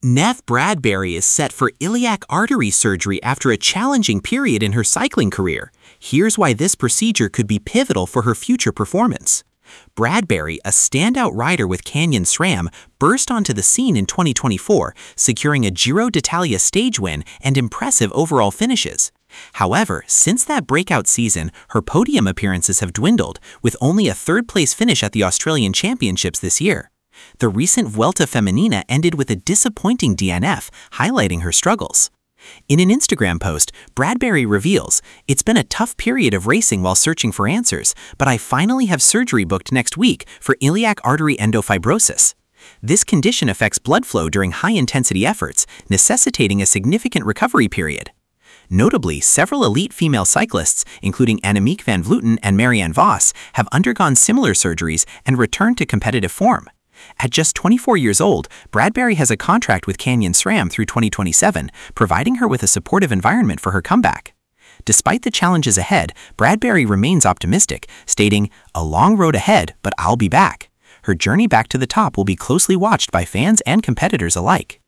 Nev Bradbury is set for iliac artery surgery after a challenging period in her cycling career. Here's why this procedure could be pivotal for her future performance. Bradbury, a standout rider with Canyon SRAM, burst onto the scene in 2024, securing a Giro d'Italia stage win and impressive overall finishes. However, since that breakout season, her podium appearances have dwindled, with only a third-place finish at the Australian Championships this year. The recent Vuelta Femenina ended with a disappointing DNF, highlighting her struggles. In an Instagram post, Bradbury reveals, "It's been a tough period of racing while searching for answers, but I finally have surgery booked next week for iliac artery endofibrosis. This condition affects blood flow during high-intensity efforts, necessitating a significant recovery period." Notably, several elite female cyclists, including Annemiek van Vleuten and Marianne Vos, have undergone similar surgeries and returned to competitive form. At just 24 years old, Bradbury has a contract with Canyon SRAM through 2027, providing her with a supportive environment for her comeback. Despite the challenges ahead, Bradbury remains optimistic, stating, "A long road ahead, but I'll be back." Her journey back to the top will be closely watched by fans and competitors alike.